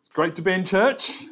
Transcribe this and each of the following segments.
It's great to be in church.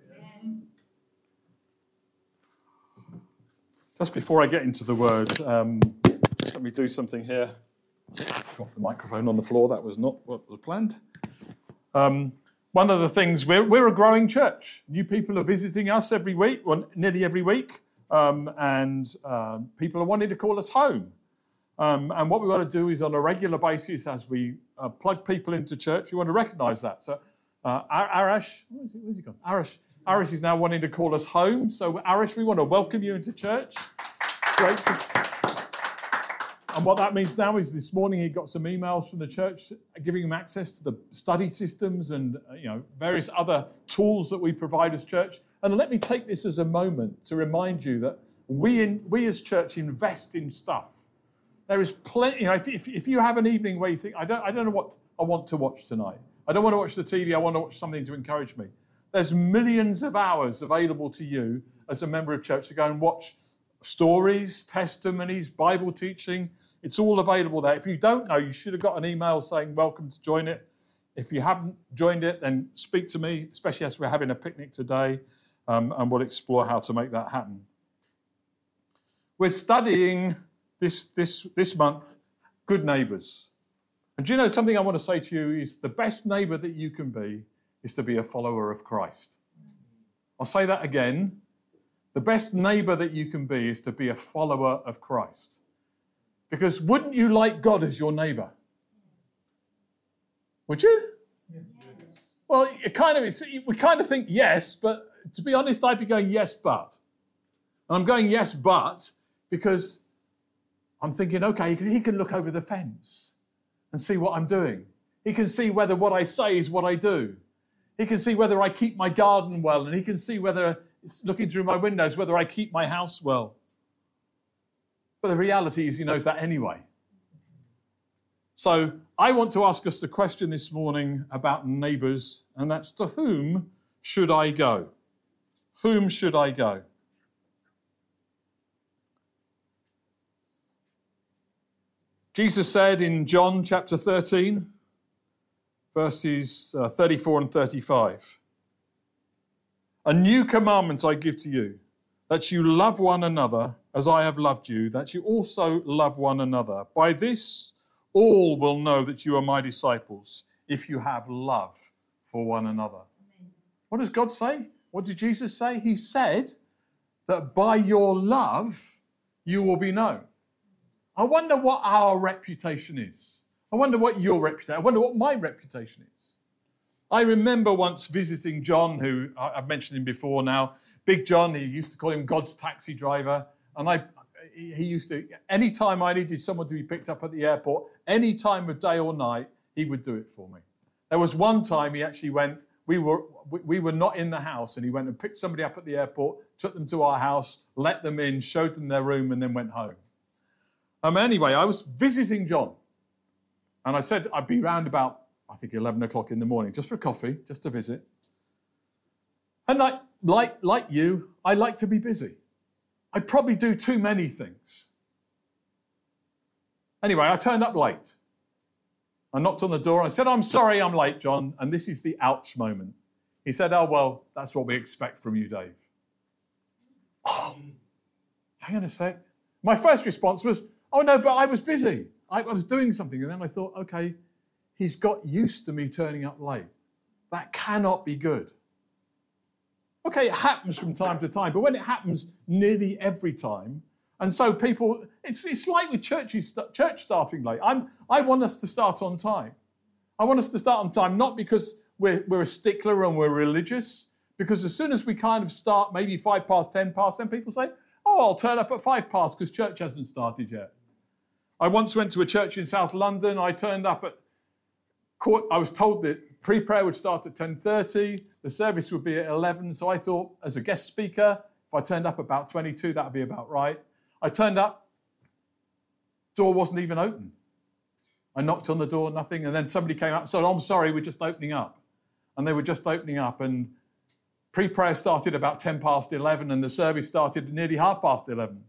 Just before I get into the word, just let me do something here. Drop the microphone on the floor. That was not what was planned. One of the things, we're a growing church. New people are visiting us every week, well, nearly every week, and people are wanting to call us home. And what we want to do is on a regular basis, as we plug people into church, we want to recognise that. So Arash, where's he gone? Arash is now wanting to call us home. So Arash, we want to welcome you into church. Great. And what that means now is this morning he got some emails from the church giving him access to the study systems and various other tools that we provide as church. And let me take this as a moment to remind you that we as church invest in stuff. There is plenty. If you have an evening where you think, I don't know what I want to watch tonight. I don't want to watch the TV. I want to watch something to encourage me. There's millions of hours available to you as a member of church to go and watch stories, testimonies, Bible teaching. It's all available there. If you don't know, you should have got an email saying welcome to join it. If you haven't joined it, then speak to me, especially as we're having a picnic today, and we'll explore how to make that happen. We're studying this month, Good Neighbours. And do you know something I want to say to you is the best neighbour that you can be is to be a follower of Christ. I'll say that again. The best neighbour that you can be is to be a follower of Christ. Because wouldn't you like God as your neighbour? Would you? Yes. Well, we kind of think yes, but to be honest, I'd be going yes, but. And I'm going yes, but, because I'm thinking, okay, he can look over the fence and see what I'm doing. He can see whether what I say is what I do. He can see whether I keep my garden well, and he can see whether, looking through my windows, whether I keep my house well. But the reality is he knows that anyway. So I want to ask us the question this morning about neighbours, and that's to whom should I go? Whom should I go? Jesus said in John chapter 13, verses 34 and 35, "A new commandment I give to you, that you love one another as I have loved you, that you also love one another. By this, all will know that you are my disciples, if you have love for one another." Amen. What does God say? What did Jesus say? He said that by your love, you will be known. I wonder what our reputation is. I wonder what your reputation is. I wonder what my reputation is. I remember once visiting John, who I've mentioned him before now. Big John, he used to call him God's taxi driver. And he used to, any time I needed someone to be picked up at the airport, any time of day or night, he would do it for me. There was one time he actually went, we were not in the house, and he went and picked somebody up at the airport, took them to our house, let them in, showed them their room, and then went home. Anyway, I was visiting John, and I said I'd be round about, I think, 11 o'clock in the morning, just for coffee, just to visit. And like you, I like to be busy. I probably do too many things. Anyway, I turned up late. I knocked on the door and I said, "I'm sorry I'm late, John." And this is the ouch moment. He said, "Oh, well, that's what we expect from you, Dave." Oh, hang on a sec. My first response was, "Oh, no, but I was busy. I was doing something." And then I thought, okay, he's got used to me turning up late. That cannot be good. Okay, it happens from time to time, but when it happens nearly every time, and so people, it's like with church starting late. I want us to start on time. I want us to start on time, not because we're a stickler and we're religious, because as soon as we kind of start maybe 5 past, 10 past, then people say, "Oh, I'll turn up at 5 past because church hasn't started yet." I once went to a church in South London. I turned up at court. I was told that pre-prayer would start at 10:30. The service would be at 11. So I thought, as a guest speaker, if I turned up about 22, that would be about right. I turned up. Door wasn't even open. I knocked on the door, nothing. And then somebody came up and said, "I'm sorry, we're just opening up." And they were just opening up. And pre-prayer started about 10 past 11. And the service started at nearly 11:30.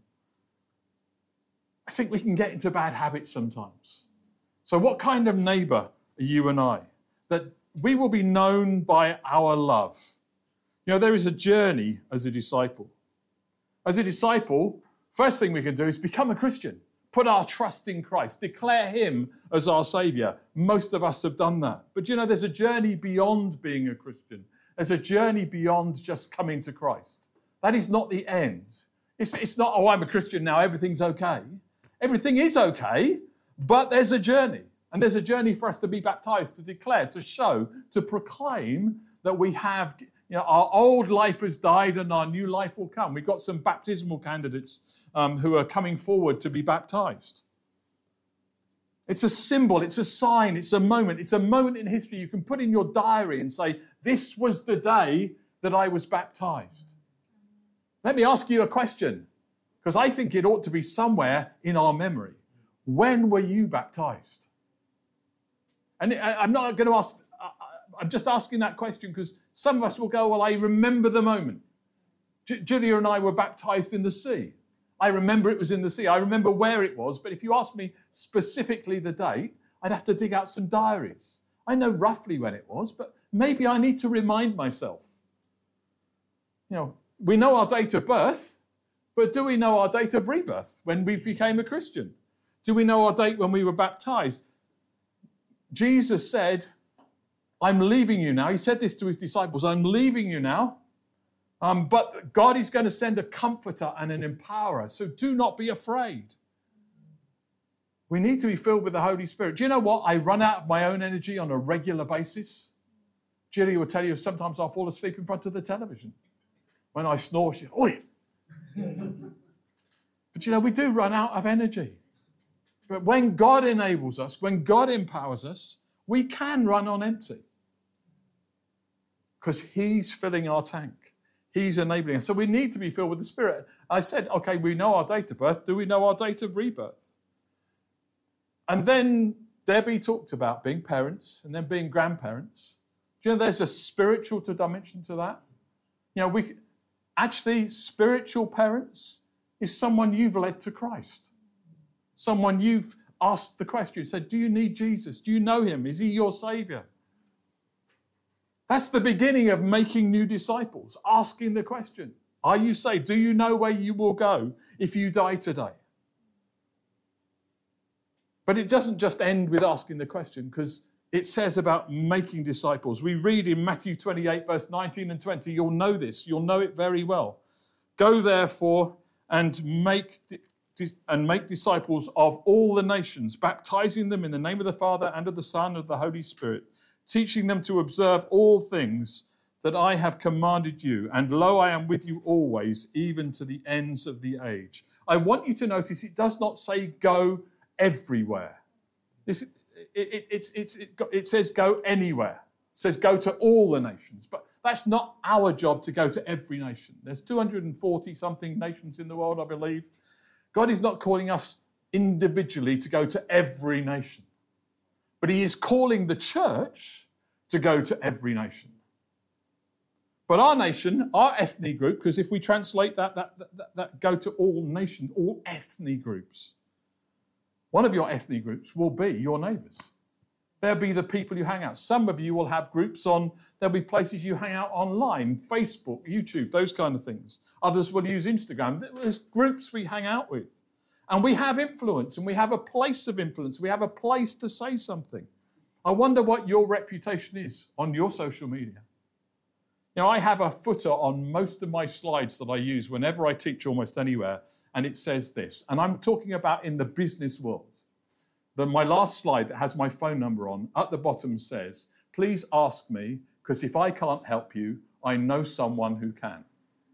I think we can get into bad habits sometimes. So what kind of neighbour are you and I? That we will be known by our love. There is a journey as a disciple. As a disciple, first thing we can do is become a Christian. Put our trust in Christ. Declare him as our Saviour. Most of us have done that. But there's a journey beyond being a Christian. There's a journey beyond just coming to Christ. That is not the end. It's not, I'm a Christian now, everything's okay. Everything is okay, but there's a journey. And there's a journey for us to be baptized, to declare, to show, to proclaim that we have, our old life has died and our new life will come. We've got some baptismal candidates who are coming forward to be baptized. It's a symbol, it's a sign, it's a moment. It's a moment in history you can put in your diary and say, this was the day that I was baptized. Let me ask you a question, because I think it ought to be somewhere in our memory. When were you baptized? And I'm not going to ask, I'm just asking that question because some of us will go, well, I remember the moment. Julia and I were baptized in the sea. I remember it was in the sea. I remember where it was, but if you ask me specifically the date, I'd have to dig out some diaries. I know roughly when it was, but maybe I need to remind myself. We know our date of birth, but do we know our date of rebirth when we became a Christian? Do we know our date when we were baptized? Jesus said, I'm leaving you now. He said this to his disciples, I'm leaving you now, but God is going to send a comforter and an empowerer, so do not be afraid. We need to be filled with the Holy Spirit. Do you know what? I run out of my own energy on a regular basis. Julie will tell you sometimes I'll fall asleep in front of the television. When I snore, she's, oi! But we do run out of energy. But when God enables us, when God empowers us, we can run on empty. Because he's filling our tank. He's enabling us. So we need to be filled with the Spirit. I said, okay, we know our date of birth. Do we know our date of rebirth? And then Debbie talked about being parents and then being grandparents. Do you know there's a spiritual dimension to that? Actually, spiritual parents is someone you've led to Christ. Someone you've asked the question, said, do you need Jesus? Do you know him? Is he your Saviour? That's the beginning of making new disciples, asking the question, are you saved? Do you know where you will go if you die today? But it doesn't just end with asking the question, because it says about making disciples. We read in Matthew 28, verse 19 and 20, you'll know this, you'll know it very well. Go therefore and make disciples of all the nations, baptizing them in the name of the Father and of the Son and of the Holy Spirit, teaching them to observe all things that I have commanded you. And lo, I am with you always, even to the ends of the age. I want you to notice it does not say go everywhere. It says go anywhere. It says go to all the nations. But that's not our job to go to every nation. There's 240-something nations in the world, I believe. God is not calling us individually to go to every nation. But he is calling the church to go to every nation. But our nation, our ethnic group, because if we translate that go to all nations, all ethnic groups, one of your ethnic groups will be your neighbours. They'll be the people you hang out. Some of you will have groups there'll be places you hang out online, Facebook, YouTube, those kind of things. Others will use Instagram. There's groups we hang out with. And we have influence, and we have a place of influence. We have a place to say something. I wonder what your reputation is on your social media. I have a footer on most of my slides that I use whenever I teach almost anywhere, and it says this. And I'm talking about in the business world. My last slide that has my phone number on, at the bottom says, please ask me, because if I can't help you, I know someone who can.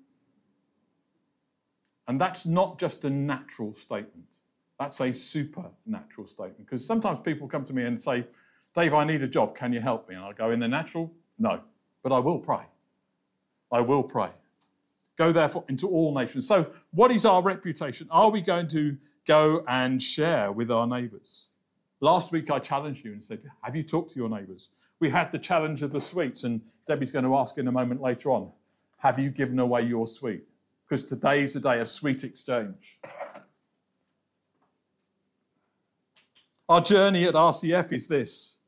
And that's not just a natural statement. That's a supernatural statement. Because sometimes people come to me and say, Dave, I need a job. Can you help me? And I'll go, in the natural, no. But I will pray. I will pray. Go therefore into all nations. So what is our reputation? Are we going to go and share with our neighbours? Last week I challenged you and said, have you talked to your neighbours? We had the challenge of the sweets, and Debbie's going to ask in a moment later on, have you given away your sweet? Because today is a day of sweet exchange. Our journey at RCF is this,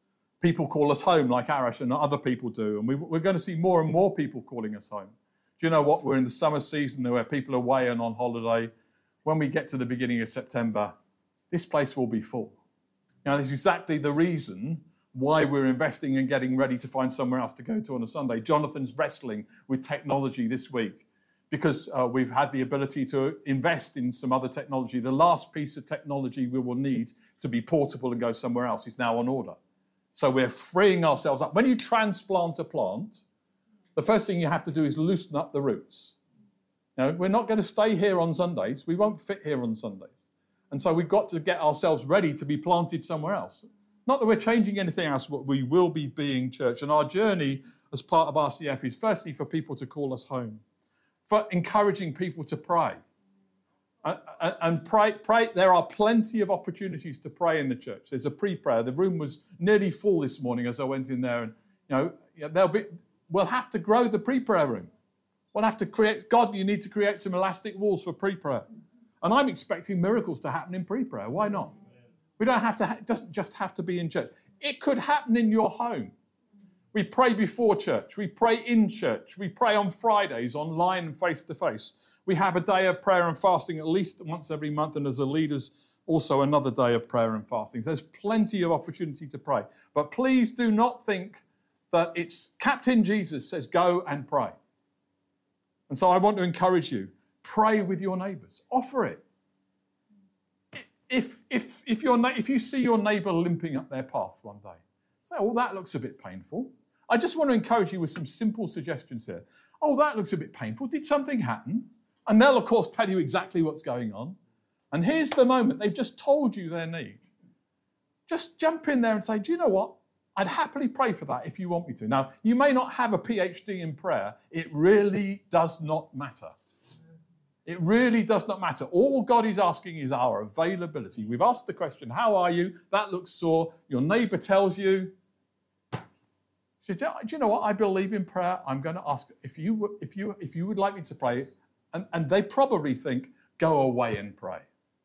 people call us home like Arash and other people do. And we're going to see more and more people calling us home. Do you know what? We're in the summer season where people are away and on holiday. When we get to the beginning of September, this place will be full. Now, this is exactly the reason why we're investing and getting ready to find somewhere else to go to on a Sunday. Jonathan's wrestling with technology this week because we've had the ability to invest in some other technology. The last piece of technology we will need to be portable and go somewhere else is now on order. So we're freeing ourselves up. When you transplant a plant, the first thing you have to do is loosen up the roots. You know, we're not going to stay here on Sundays. We won't fit here on Sundays. And so we've got to get ourselves ready to be planted somewhere else. Not that we're changing anything else, but we will be being church. And our journey as part of RCF is firstly for people to call us home, for encouraging people to pray. And pray. There are plenty of opportunities to pray in the church. There's a pre-prayer. The room was nearly full this morning as I went in there. And, we'll have to grow the pre-prayer room. We'll have to you need to create some elastic walls for pre-prayer. And I'm expecting miracles to happen in pre-prayer. Why not? We don't have to, doesn't just have to be in church. It could happen in your home. We pray before church. We pray in church. We pray on Fridays, online and face-to-face. We have a day of prayer and fasting at least once every month, and as a leaders, also another day of prayer and fasting. So there's plenty of opportunity to pray. But please do not think that it's Captain Jesus says, go and pray. And so I want to encourage you, pray with your neighbours. Offer it. If you see your neighbour limping up their path one day, say, oh, that looks a bit painful. I just want to encourage you with some simple suggestions here. Oh, that looks a bit painful. Did something happen? And they'll, of course, tell you exactly what's going on. And here's the moment. They've just told you their need. Just jump in there and say, do you know what? I'd happily pray for that if you want me to. Now, you may not have a PhD in prayer. It really does not matter. It really does not matter. All God is asking is our availability. We've asked the question, how are you? That looks sore. Your neighbour tells you, so, do you know what? I believe in prayer. I'm going to ask if you would like me to pray. And they probably think, go away and pray.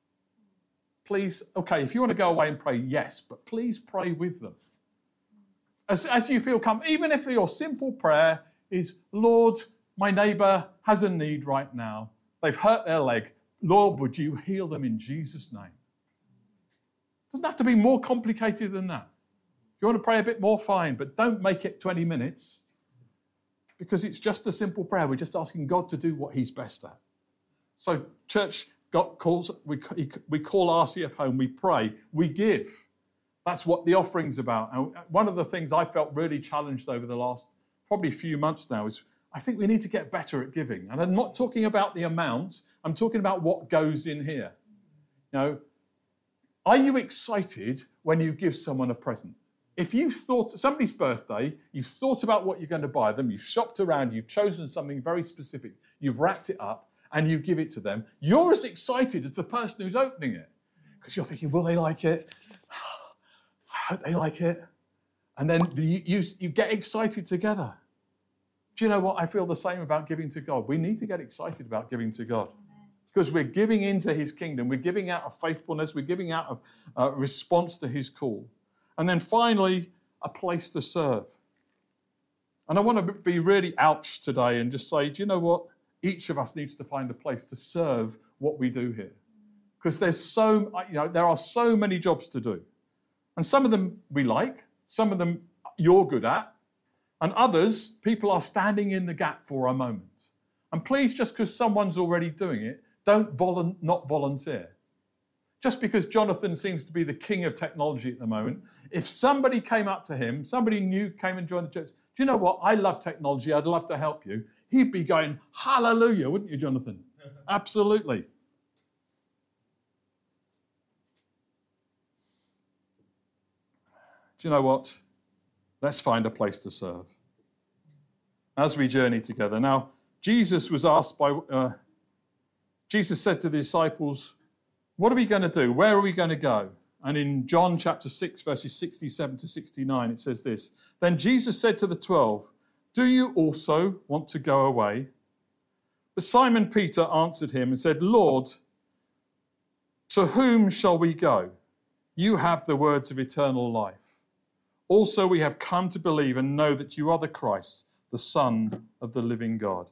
Please, okay, if you want to go away and pray, yes, but please pray with them. As you feel comfortable, even if your simple prayer is, Lord, my neighbour has a need right now. They've hurt their leg. Lord, would you heal them in Jesus' name? It doesn't have to be more complicated than that. If you want to pray a bit more, fine, but don't make it 20 minutes because it's just a simple prayer. We're just asking God to do what he's best at. So church we call RCF home, we pray, we give. That's what the offering's about. And one of the things I felt really challenged over the last probably few months now is I think we need to get better at giving. And I'm not talking about the amount, I'm talking about what goes in here. You know, are you excited when you give someone a present? If you've thought somebody's birthday, you've thought about what you're going to buy them, you've shopped around, you've chosen something very specific, you've wrapped it up, and you give it to them, you're as excited as the person who's opening it. Because you're thinking, will they like it? I hope they like it. And then you get excited together. Do you know what? I feel the same about giving to God. We need to get excited about giving to God. Because we're giving into his kingdom. We're giving out of faithfulness. We're giving out of response to his call. And then finally, a place to serve. And I want to be really ouch today and just say, do you know what? Each of us needs to find a place to serve what we do here. Because there are so many jobs to do. And some of them we like, some of them you're good at, and others, people are standing in the gap for a moment. And please, just because someone's already doing it, don't not volunteer. Just because Jonathan seems to be the king of technology at the moment, if somebody came up to him, somebody new came and joined the church, do you know what? I love technology, I'd love to help you. He'd be going, hallelujah, wouldn't you, Jonathan? Absolutely. Do you know what? Let's find a place to serve. As we journey together. Now, Jesus was asked Jesus said to the disciples, what are we going to do? Where are we going to go? And in John chapter 6, verses 67 to 69, it says this. Then Jesus said to the 12, do you also want to go away? But Simon Peter answered him and said, Lord, to whom shall we go? You have the words of eternal life. Also, we have come to believe and know that you are the Christ, the Son of the living God.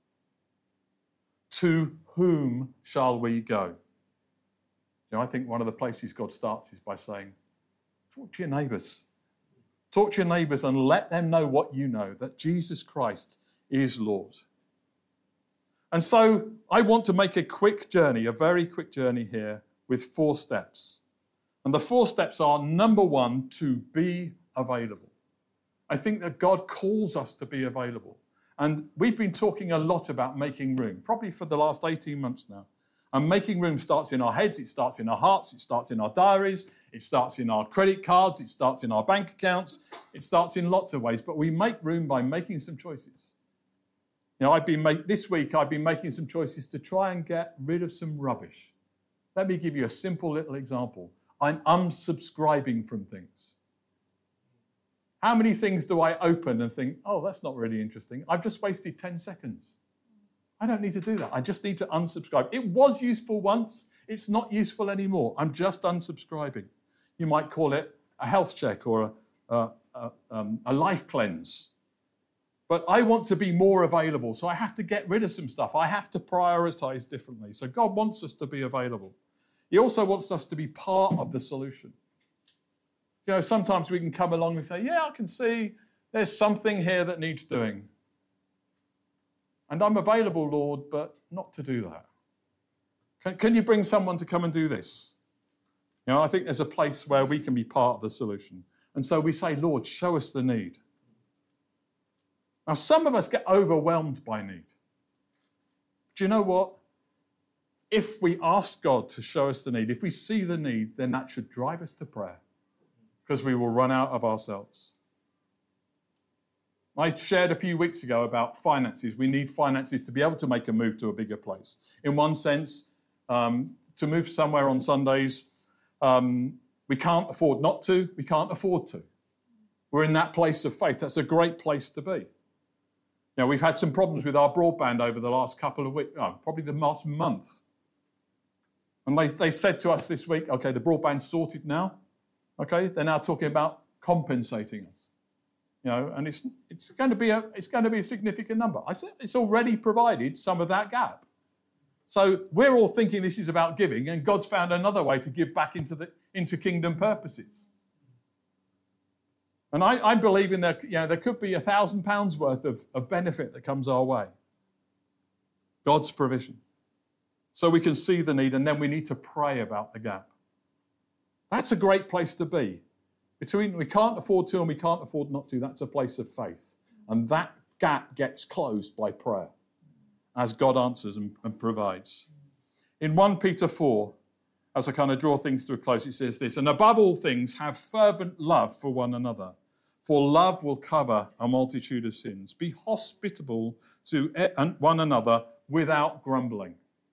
To whom shall we go? I think one of the places God starts is by saying, talk to your neighbours. Talk to your neighbours and let them know what you know, that Jesus Christ is Lord. And so I want to make a quick journey, a very quick journey here with 4 steps. And the 4 steps are, number 1, to be available. I think that God calls us to be available. And we've been talking a lot about making room, probably for the last 18 months now. And making room starts in our heads, it starts in our hearts, it starts in our diaries, it starts in our credit cards, it starts in our bank accounts, it starts in lots of ways. But we make room by making some choices. This week I've been making some choices to try and get rid of some rubbish. Let me give you a simple little example. I'm unsubscribing from things. How many things do I open and think, oh, that's not really interesting? I've just wasted 10 seconds. I don't need to do that. I just need to unsubscribe. It was useful once. It's not useful anymore. I'm just unsubscribing. You might call it a health check or a life cleanse. But I want to be more available, so I have to get rid of some stuff. I have to prioritize differently. So God wants us to be available. He also wants us to be part of the solution. Sometimes we can come along and say, yeah, I can see there's something here that needs doing. And I'm available, Lord, but not to do that. Can you bring someone to come and do this? I think there's a place where we can be part of the solution. And so we say, Lord, show us the need. Now, some of us get overwhelmed by need. Do you know what? If we ask God to show us the need, if we see the need, then that should drive us to prayer, because we will run out of ourselves. I shared a few weeks ago about finances. We need finances to be able to make a move to a bigger place. In one sense, to move somewhere on Sundays, we can't afford not to, we can't afford to. We're in that place of faith. That's a great place to be. We've had some problems with our broadband over the last couple of weeks, probably the last month. And they said to us this week, okay, the broadband's sorted now. Okay, they're now talking about compensating us. And it's going to be a significant number. I said it's already provided some of that gap. So we're all thinking this is about giving, and God's found another way to give back into kingdom purposes. And I believe in there could be £1,000 worth of benefit that comes our way. God's provision. So we can see the need, and then we need to pray about the gap. That's a great place to be. Between we can't afford to and we can't afford not to, that's a place of faith. And that gap gets closed by prayer as God answers and provides. In 1 Peter 4, as I kind of draw things to a close, it says this, and above all things, have fervent love for one another, for love will cover a multitude of sins. Be hospitable to one another without grumbling.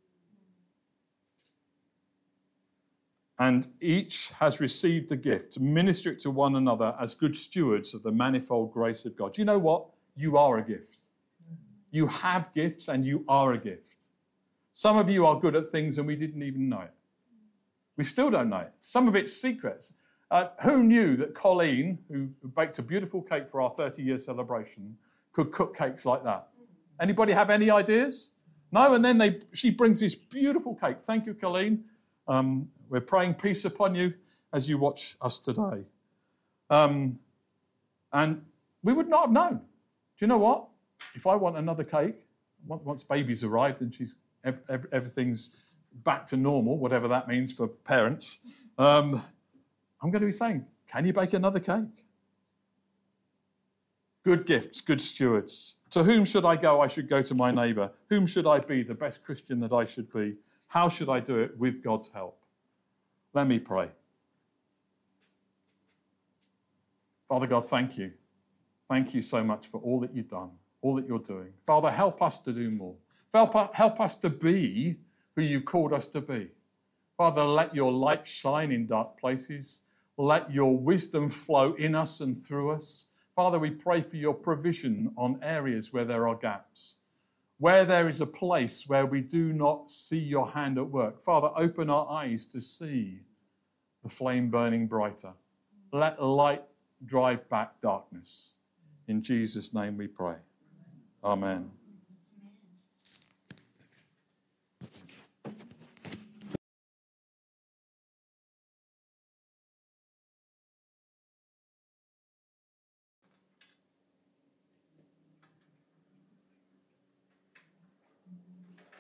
And each has received a gift. Minister it to one another as good stewards of the manifold grace of God. Do you know what? You are a gift. You have gifts and you are a gift. Some of you are good at things and we didn't even know it. We still don't know it. Some of it's secrets. Who knew that Colleen, who baked a beautiful cake for our 30-year celebration, could cook cakes like that? Anybody have any ideas? No? And then she brings this beautiful cake. Thank you, Colleen. We're praying peace upon you as you watch us today. And we would not have known. Do you know what? If I want another cake, once baby's arrived and everything's back to normal, whatever that means for parents, I'm going to be saying, can you bake another cake? Good gifts, good stewards. To whom should I go? I should go to my neighbour. Whom should I be? The best Christian that I should be. How should I do it? With God's help. Let me pray. Father God, thank you. Thank you so much for all that you've done, all that you're doing. Father, help us to do more. Help us to be who you've called us to be. Father, let your light shine in dark places. Let your wisdom flow in us and through us. Father, we pray for your provision on areas where there are gaps. Where there is a place where we do not see your hand at work. Father, open our eyes to see the flame burning brighter. Let light drive back darkness. In Jesus' name we pray. Amen.